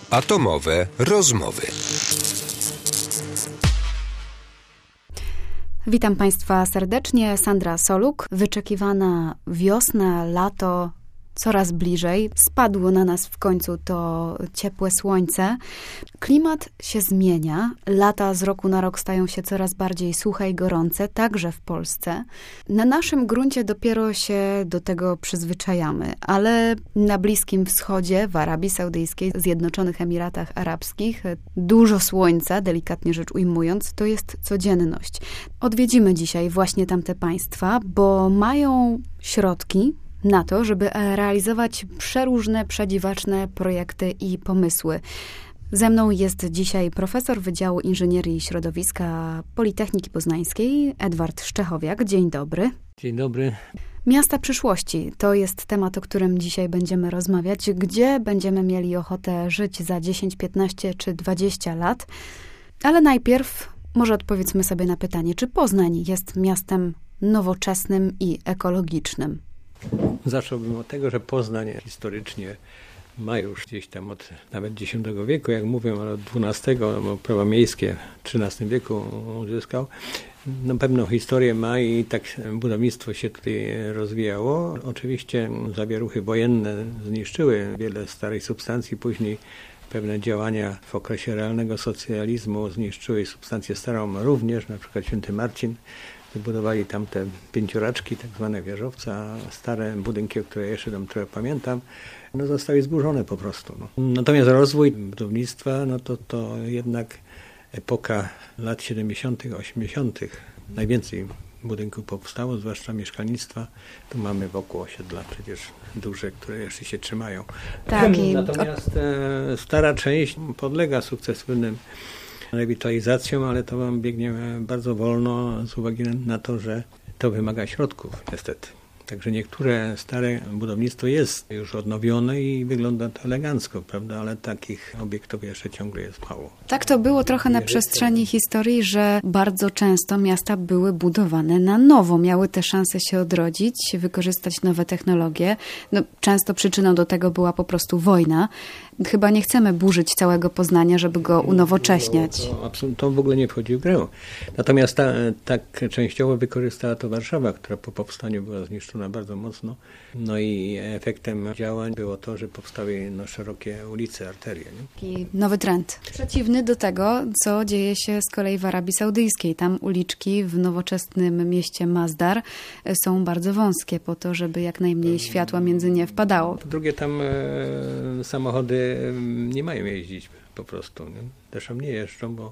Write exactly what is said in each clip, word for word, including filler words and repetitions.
Atomowe rozmowy. Witam Państwa serdecznie. Sandra Soluk. Wyczekiwana wiosna, lato coraz bliżej. Spadło na nas w końcu to ciepłe słońce. Klimat się zmienia. Lata z roku na rok stają się coraz bardziej suche i gorące, także w Polsce. Na naszym gruncie dopiero się do tego przyzwyczajamy, ale na Bliskim Wschodzie, w Arabii Saudyjskiej, Zjednoczonych Emiratach Arabskich, dużo słońca, delikatnie rzecz ujmując, to jest codzienność. Odwiedzimy dzisiaj właśnie tamte państwa, bo mają środki na to, żeby realizować przeróżne, przedziwaczne projekty i pomysły. Ze mną jest dzisiaj profesor Wydziału Inżynierii Środowiska Politechniki Poznańskiej, Edward Szczechowiak. Dzień dobry. Dzień dobry. Miasta przyszłości to jest temat, o którym dzisiaj będziemy rozmawiać. Gdzie będziemy mieli ochotę żyć za dziesięć, piętnaście czy dwadzieścia lat? Ale najpierw może odpowiedzmy sobie na pytanie, czy Poznań jest miastem nowoczesnym i ekologicznym? Zacząłbym od tego, że Poznań historycznie ma już gdzieś tam od nawet dziesiątego wieku, jak mówią, ale od dwunastego, bo prawa miejskie w trzynastym wieku uzyskał. No, pewną historię ma i tak budownictwo się tutaj rozwijało. Oczywiście zawieruchy wojenne zniszczyły wiele starej substancji, później pewne działania w okresie realnego socjalizmu zniszczyły substancję starą również, na przykład Święty Marcin. Wybudowali tam te pięcioraczki, tak zwane wieżowce, a stare budynki, o które jeszcze tam trochę pamiętam, no zostały zburzone po prostu. No. Natomiast rozwój budownictwa, no to, to jednak epoka lat siedemdziesiątych, osiemdziesiątych. Najwięcej budynków powstało, zwłaszcza mieszkalnictwa. Tu mamy wokół osiedla przecież duże, które jeszcze się trzymają. Tak, i... Natomiast e, stara część podlega sukcesywnym rewitalizacją, ale to wam biegnie bardzo wolno z uwagi na to, że to wymaga środków, niestety. Także niektóre stare budownictwo jest już odnowione i wygląda to elegancko, prawda? Ale takich obiektów jeszcze ciągle jest mało. Tak to było trochę na przestrzeni historii, że bardzo często miasta były budowane na nowo. Miały te szanse się odrodzić, wykorzystać nowe technologie. No, często przyczyną do tego była po prostu wojna. Chyba nie chcemy burzyć całego Poznania, żeby go unowocześniać. To, to, absolutnie, to w ogóle nie wchodzi w grę. Natomiast ta, tak częściowo wykorzystała to Warszawa, która po powstaniu była zniszczona bardzo mocno. No i efektem działań było to, że powstały no, szerokie ulice, arterie. Nie? Taki nowy trend. Przeciwny do tego, co dzieje się z kolei w Arabii Saudyjskiej. Tam uliczki w nowoczesnym mieście Masdar są bardzo wąskie po to, żeby jak najmniej światła między nie wpadało. Po drugie, tam e, samochody nie mają jeździć po prostu. Nie? Zresztą nie jeżdżą, bo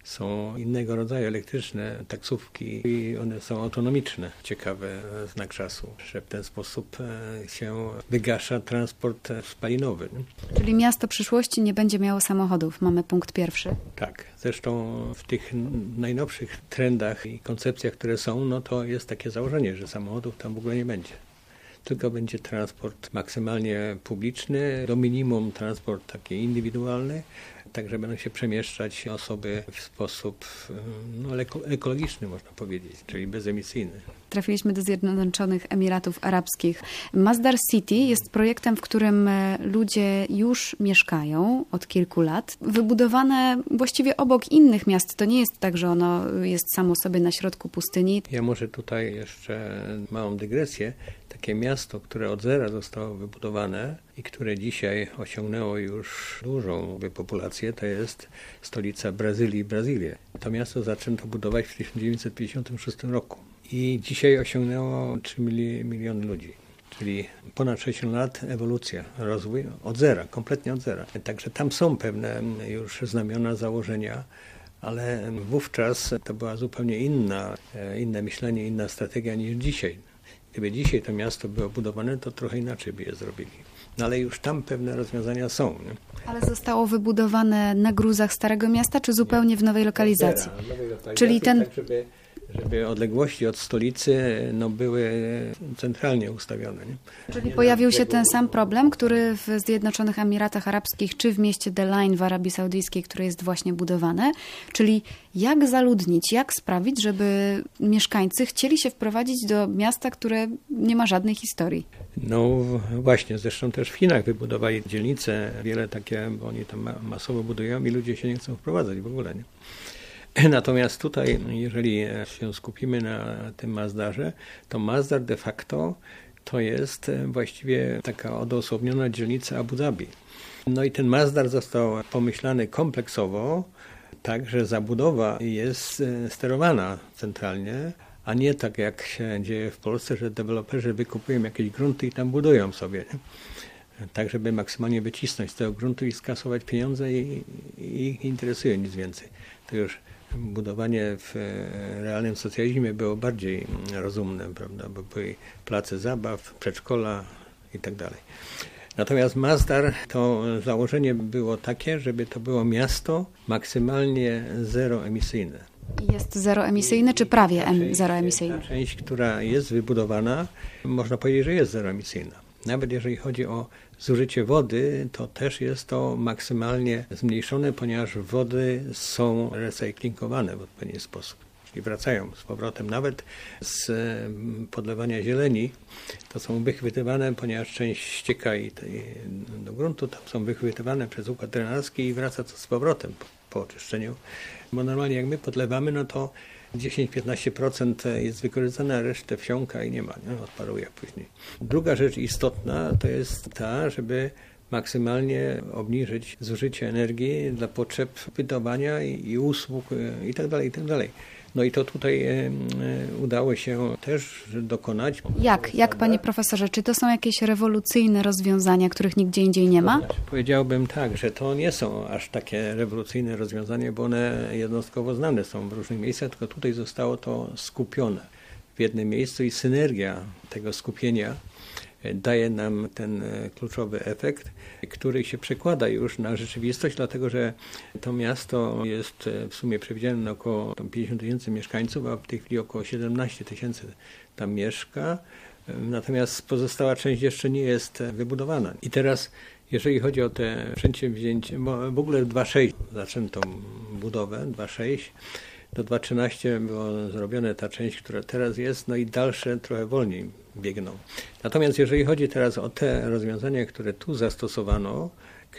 są innego rodzaju elektryczne taksówki i one są autonomiczne. Ciekawy znak czasu, że w ten sposób się wygasza transport spalinowy. Nie? Czyli miasto przyszłości nie będzie miało samochodów. Mamy punkt pierwszy. Tak. Zresztą w tych najnowszych trendach i koncepcjach, które są, no to jest takie założenie, że samochodów tam w ogóle nie będzie. Tylko będzie transport maksymalnie publiczny, do minimum transport taki indywidualny, także będą się przemieszczać osoby w sposób no, ekologiczny, można powiedzieć, czyli bezemisyjny. Trafiliśmy do Zjednoczonych Emiratów Arabskich. Masdar City jest projektem, w którym ludzie już mieszkają od kilku lat. Wybudowane właściwie obok innych miast. To nie jest tak, że ono jest samo sobie na środku pustyni. Ja może tutaj jeszcze małą dygresję. Takie miasto, które od zera zostało wybudowane i które dzisiaj osiągnęło już dużą populację, to jest stolica Brazylii, Brazylia. To miasto zaczęto budować w tysiąc dziewięćset pięćdziesiątym szóstym roku i dzisiaj osiągnęło trzy miliony ludzi. Czyli ponad sześćdziesiąt lat ewolucja, rozwój od zera, kompletnie od zera. Także tam są pewne już znamiona, założenia, ale wówczas to była zupełnie inna, inne myślenie, inna strategia niż dzisiaj. Gdyby dzisiaj to miasto było budowane, to trochę inaczej by je zrobili. No ale już tam pewne rozwiązania są. Nie? Ale zostało wybudowane na gruzach Starego Miasta, czy zupełnie w nowej lokalizacji? Nowej lokalizacji Czyli ten... tak, żeby żeby odległości od stolicy no, były centralnie ustawione. Nie? Czyli pojawił się ten sam problem, który w Zjednoczonych Emiratach Arabskich czy w mieście Delain w Arabii Saudyjskiej, które jest właśnie budowane, czyli jak zaludnić, jak sprawić, żeby mieszkańcy chcieli się wprowadzić do miasta, które nie ma żadnej historii. No właśnie, zresztą też w Chinach wybudowali dzielnice, wiele takie, bo oni tam masowo budują i ludzie się nie chcą wprowadzać w ogóle. Nie? Natomiast tutaj, jeżeli się skupimy na tym Mazdarze, to Mazdar de facto to jest właściwie taka odosobniona dzielnica Abu Dhabi. No i ten Mazdar został pomyślany kompleksowo, tak, że zabudowa jest sterowana centralnie, a nie tak jak się dzieje w Polsce, że deweloperzy wykupują jakieś grunty i tam budują sobie. Nie? Tak, żeby maksymalnie wycisnąć z tego gruntu i skasować pieniądze i, i ich interesuje nic więcej. To już budowanie w realnym socjalizmie było bardziej rozumne, prawda, bo były place zabaw, przedszkola i tak dalej. Natomiast Mazdar to założenie było takie, żeby to było miasto maksymalnie zeroemisyjne. Jest zeroemisyjny, czy prawie em, zeroemisyjny? Ta część, która jest wybudowana, można powiedzieć, że jest zeroemisyjna. Nawet jeżeli chodzi o zużycie wody, to też jest to maksymalnie zmniejszone, ponieważ wody są recyklingowane w odpowiedni sposób. Czyli wracają z powrotem. Nawet z podlewania zieleni to są wychwytywane, ponieważ część ścieka i do gruntu, tam są wychwytywane przez układ drenarski i wraca to z powrotem po, po oczyszczeniu. Bo normalnie jak my podlewamy, no to dziesięć do piętnastu procent jest wykorzystane, a resztę wsiąka i nie ma, nie? Odparuje później. Druga rzecz istotna to jest ta, żeby maksymalnie obniżyć zużycie energii dla potrzeb wydawania i, i usług i tak dalej, i tak dalej. No i to tutaj e, udało się też dokonać. Jak? Jak, panie profesorze? Czy to są jakieś rewolucyjne rozwiązania, których nigdzie indziej nie ma? Powiedziałbym tak, że to nie są aż takie rewolucyjne rozwiązania, bo one jednostkowo znane są w różnych miejscach, tylko tutaj zostało to skupione w jednym miejscu i synergia tego skupienia daje nam ten kluczowy efekt, który się przekłada już na rzeczywistość, dlatego że to miasto jest w sumie przewidziane na około pięćdziesiąt tysięcy mieszkańców, a w tej chwili około siedemnaście tysięcy tam mieszka, natomiast pozostała część jeszcze nie jest wybudowana. I teraz, jeżeli chodzi o te przedsięwzięcie, bo w ogóle w dwa tysiące szóstym zaczęto budowę, dwa tysiące szóstym, do dwa tysiące trzynastego było zrobione ta część, która teraz jest, no i dalsze trochę wolniej biegną. Natomiast jeżeli chodzi teraz o te rozwiązania, które tu zastosowano,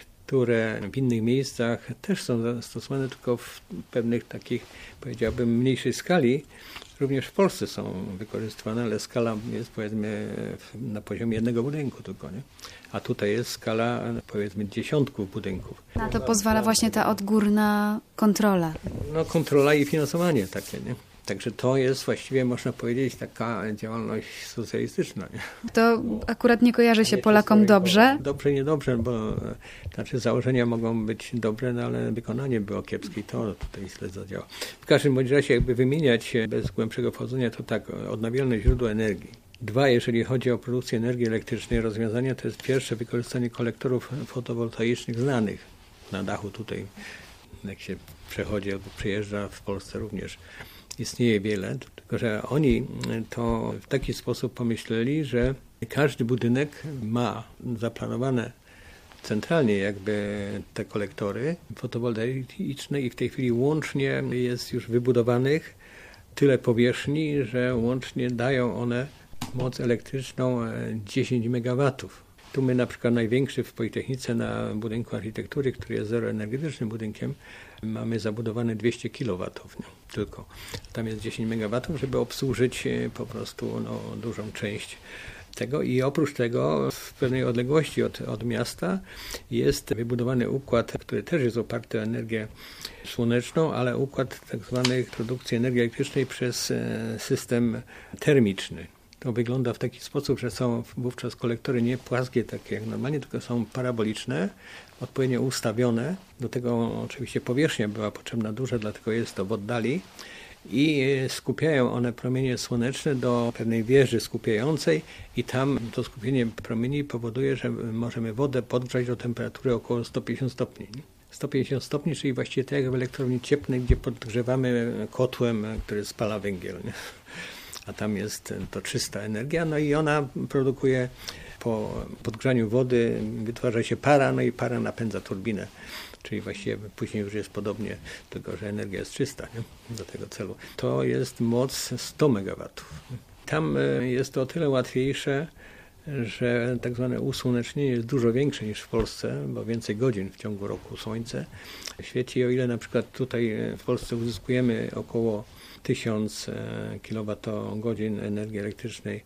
które w innych miejscach też są zastosowane, tylko w pewnych takich, powiedziałbym, mniejszej skali, również w Polsce są wykorzystywane, ale skala jest, powiedzmy, na poziomie jednego budynku tylko, nie? A tutaj jest skala, powiedzmy, dziesiątków budynków. Na to pozwala właśnie ta odgórna kontrola. No kontrola i finansowanie takie, nie? Także to jest właściwie, można powiedzieć, taka działalność socjalistyczna. Nie? To akurat nie kojarzy się Polakom dobrze. Dobrze, niedobrze, bo znaczy założenia mogą być dobre, no, ale wykonanie było kiepskie i to tutaj źle zadziała. W każdym bądź razie, jakby wymieniać bez głębszego wchodzenia, to tak, odnawialne źródła energii. Dwa, jeżeli chodzi o produkcję energii elektrycznej, rozwiązania to jest pierwsze wykorzystanie kolektorów fotowoltaicznych znanych na dachu tutaj, jak się przechodzi albo przyjeżdża w Polsce również. Istnieje wiele, tylko że oni to w taki sposób pomyśleli, że każdy budynek ma zaplanowane centralnie jakby te kolektory fotowoltaiczne i w tej chwili łącznie jest już wybudowanych tyle powierzchni, że łącznie dają one moc elektryczną dziesięć megawatów. Tu my na przykład największy w Politechnice na budynku architektury, który jest zeroenergetycznym budynkiem, mamy zabudowane dwieście kilowatów nie? Tylko. Tam jest dziesięć megawatów, żeby obsłużyć po prostu no, dużą część tego i oprócz tego w pewnej odległości od, od miasta jest wybudowany układ, który też jest oparty o energię słoneczną, ale układ tak zwanej produkcji energii elektrycznej przez system termiczny. To wygląda w taki sposób, że są wówczas kolektory nie płaskie, takie jak normalnie, tylko są paraboliczne, odpowiednio ustawione. Do tego oczywiście powierzchnia była potrzebna duża, dlatego jest to w oddali. I skupiają one promienie słoneczne do pewnej wieży skupiającej i tam to skupienie promieni powoduje, że możemy wodę podgrzać do temperatury około sto pięćdziesiąt stopni. sto pięćdziesiąt stopni, czyli właściwie tak jak w elektrowni cieplnej, gdzie podgrzewamy kotłem, który spala węgiel, nie? A tam jest to czysta energia, no i ona produkuje po podgrzaniu wody, wytwarza się para, no i para napędza turbinę. Czyli właściwie później już jest podobnie, tylko że energia jest czysta, nie? Do tego celu. To jest moc sto megawatów. Tam jest to o tyle łatwiejsze, że tak zwane usłonecznienie jest dużo większe niż w Polsce, bo więcej godzin w ciągu roku słońce świeci. O ile na przykład tutaj w Polsce uzyskujemy około tysiąc kilowatogodzin energii elektrycznej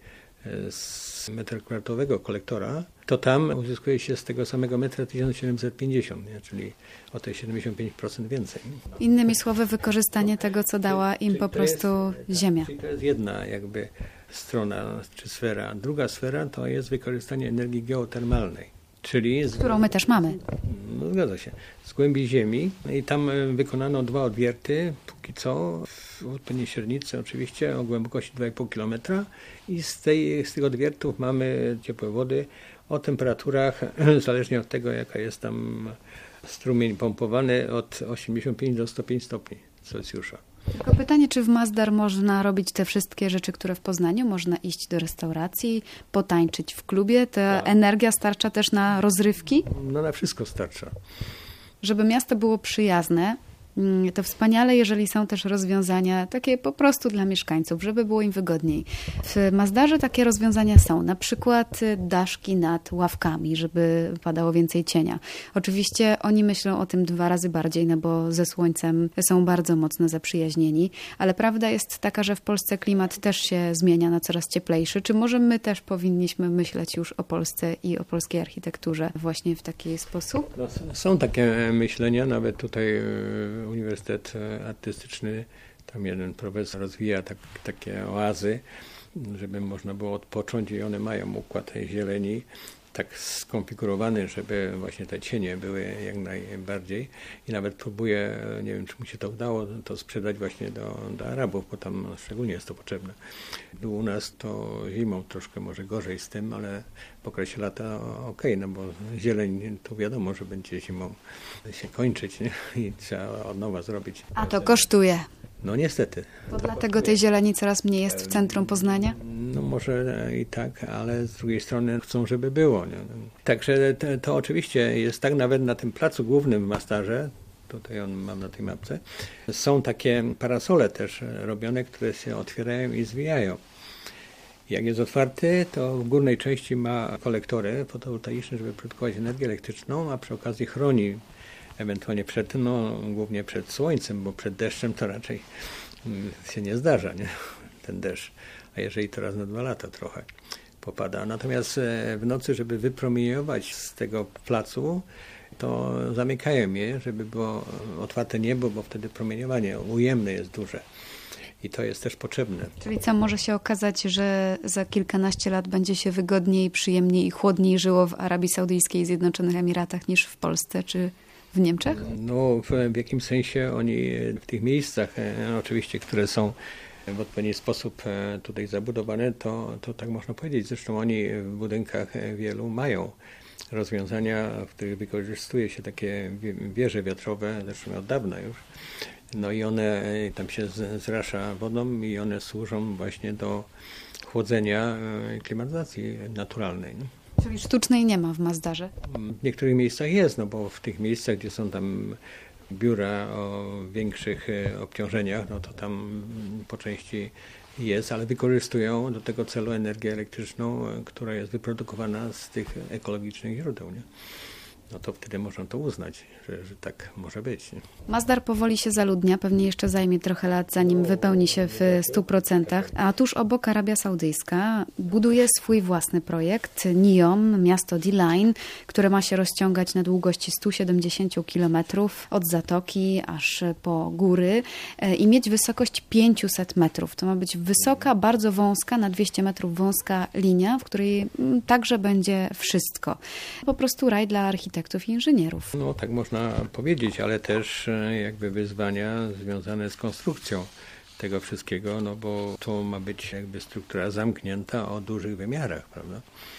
z metra kwadratowego kolektora, to tam uzyskuje się z tego samego metra tysiąc siedemset pięćdziesiąt, nie? Czyli o te siedemdziesiąt pięć procent więcej. Innymi słowy, wykorzystanie tego, co dała im po prostu Ziemia. Czyli to jest jedna jakby strona czy sfera. Druga sfera to jest wykorzystanie energii geotermalnej, czyli z, którą my też mamy. No, zgadza się. Z głębi ziemi. I tam wykonano dwa odwierty, póki co, w odpowiedniej średnicy oczywiście, o głębokości dwa i pół kilometra. I z, tej, z tych odwiertów mamy ciepłe wody o temperaturach, zależnie od tego, jaka jest tam strumień pompowany, od osiemdziesiąt pięć do stu pięciu stopni Celsjusza. Tylko pytanie, czy w Masdar można robić te wszystkie rzeczy, które w Poznaniu? Można iść do restauracji, potańczyć w klubie? Ta tak. energia starcza też na rozrywki? No na wszystko starcza. Żeby miasto było przyjazne, to wspaniale, jeżeli są też rozwiązania takie po prostu dla mieszkańców, żeby było im wygodniej. W Masdarze takie rozwiązania są, na przykład daszki nad ławkami, żeby padało więcej cienia. Oczywiście oni myślą o tym dwa razy bardziej, no bo ze słońcem są bardzo mocno zaprzyjaźnieni, ale prawda jest taka, że w Polsce klimat też się zmienia na coraz cieplejszy. Czy może my też powinniśmy myśleć już o Polsce i o polskiej architekturze właśnie w taki sposób? No, są takie myślenia, nawet tutaj Uniwersytet Artystyczny, tam jeden profesor rozwija tak, takie oazy, żeby można było odpocząć i one mają układ zieleni tak skonfigurowany, żeby właśnie te cienie były jak najbardziej i nawet próbuje, nie wiem czy mu się to udało, to sprzedać właśnie do, do Arabów, bo tam szczególnie jest to potrzebne. U nas to zimą troszkę może gorzej z tym, ale w okresie lata okej, okay, no bo zieleń to wiadomo, że będzie zimą się kończyć, nie? I trzeba od nowa zrobić. A to kosztuje. No niestety. To dlatego tej zieleni coraz mniej jest w centrum Poznania? No może i tak, ale z drugiej strony chcą, żeby było. Nie? Także to, to oczywiście jest tak, nawet na tym placu głównym w Masdarze, tutaj on mam na tej mapce, są takie parasole też robione, które się otwierają i zwijają. Jak jest otwarty, to w górnej części ma kolektory fotowoltaiczne, żeby produkować energię elektryczną, a przy okazji chroni ewentualnie przed, no głównie przed słońcem, bo przed deszczem to raczej się nie zdarza, nie? Ten deszcz. A jeżeli to raz na dwa lata trochę popada. Natomiast w nocy, żeby wypromieniować z tego placu, to zamykają je, żeby było otwarte niebo, bo wtedy promieniowanie ujemne jest duże. I to jest też potrzebne. Czyli co, może się okazać, że za kilkanaście lat będzie się wygodniej, przyjemniej i chłodniej żyło w Arabii Saudyjskiej i Zjednoczonych Emiratach niż w Polsce, czy w Niemczech? No, w, w jakimś sensie oni w tych miejscach, e, oczywiście, które są w odpowiedni sposób e, tutaj zabudowane, to, to tak można powiedzieć. Zresztą oni w budynkach wielu mają rozwiązania, w których wykorzystuje się takie wieże wiatrowe, zresztą od dawna już. No i one tam się zrasza wodą i one służą właśnie do chłodzenia klimatyzacji naturalnej. Czyli sztucznej nie ma w Masdarze? W niektórych miejscach jest, no bo w tych miejscach, gdzie są tam biura o większych obciążeniach, no to tam po części jest, ale wykorzystują do tego celu energię elektryczną, która jest wyprodukowana z tych ekologicznych źródeł, nie? No to wtedy można to uznać, że, że tak może być. Nie? Masdar powoli się zaludnia, pewnie jeszcze zajmie trochę lat, zanim wypełni się w stu procentach. A tuż obok Arabia Saudyjska buduje swój własny projekt NEOM, miasto D-Line, które ma się rozciągać na długości stu siedemdziesięciu kilometrów od zatoki aż po góry i mieć wysokość pięćset metrów. To ma być wysoka, bardzo wąska, na dwieście metrów wąska linia, w której także będzie wszystko. Po prostu raj dla architektów i inżynierów. No tak można powiedzieć, ale też jakby wyzwania związane z konstrukcją tego wszystkiego, no bo to ma być jakby struktura zamknięta o dużych wymiarach, prawda?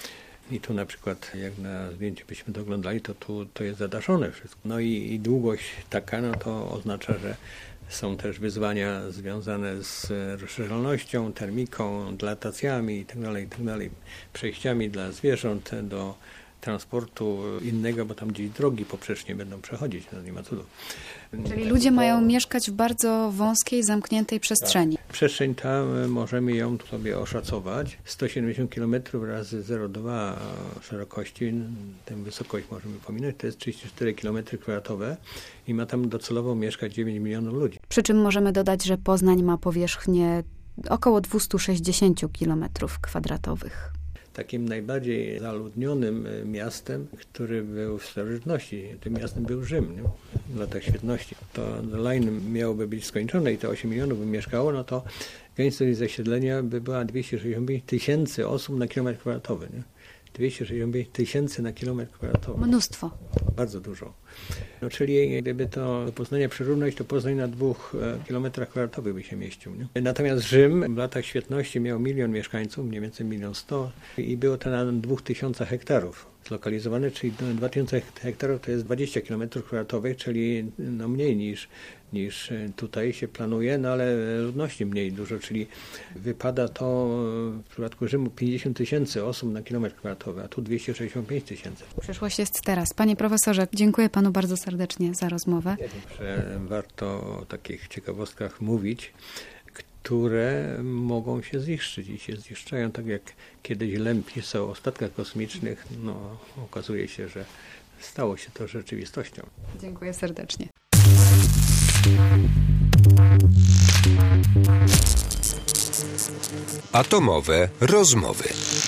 I tu na przykład, jak na zdjęciu byśmy to oglądali, to tu to jest zadaszone wszystko. No i, i długość taka, no to oznacza, że są też wyzwania związane z rozszerzalnością, termiką, dilatacjami itd., itd., przejściami dla zwierząt do transportu innego, bo tam gdzieś drogi poprzecznie będą przechodzić, no nie ma cudu. Czyli ludzie mają mieszkać w bardzo wąskiej, zamkniętej przestrzeni. Tak. Przestrzeń ta, możemy ją sobie oszacować. sto siedemdziesiąt kilometrów razy zero przecinek dwa szerokości, tę wysokość możemy pominąć, to jest trzydzieści cztery kilometry kwadratowe i ma tam docelowo mieszkać dziewięć milionów ludzi. Przy czym możemy dodać, że Poznań ma powierzchnię około dwieście sześćdziesiąt kilometrów kwadratowych. Takim najbardziej zaludnionym miastem, który był w starożytności, tym miastem był Rzym, nie? W latach świetności. To Line miałoby być skończone i to osiem milionów by mieszkało, no to gęstość zasiedlenia by była dwieście sześćdziesiąt pięć tysięcy osób na kilometr kwadratowy. Nie? dwieście sześćdziesiąt pięć tysięcy na kilometr kwadratowy. Mnóstwo. Bardzo dużo. No, czyli gdyby to do Poznania przyrównać, to Poznań na dwóch kilometrach kwadratowych by się mieścił. Nie? Natomiast Rzym w latach świetności miał milion mieszkańców, mniej więcej milion sto i było to na dwóch tysiącach hektarów zlokalizowane, czyli dwa tysiące hektarów to jest dwadzieścia kilometrów kwadratowych, czyli no mniej niż, niż tutaj się planuje, no ale ludności mniej dużo, czyli wypada to w przypadku Rzymu pięćdziesiąt tysięcy osób na kilometr kwadratowy, a tu dwieście sześćdziesiąt pięć tysięcy. Przyszłość jest teraz. Panie profesorze, dziękuję panu bardzo serdecznie za rozmowę. Że warto o takich ciekawostkach mówić, które mogą się ziszczyć i się ziszczają, tak jak kiedyś Lem pisał o statkach kosmicznych, no okazuje się, że stało się to rzeczywistością. Dziękuję serdecznie. Atomowe rozmowy.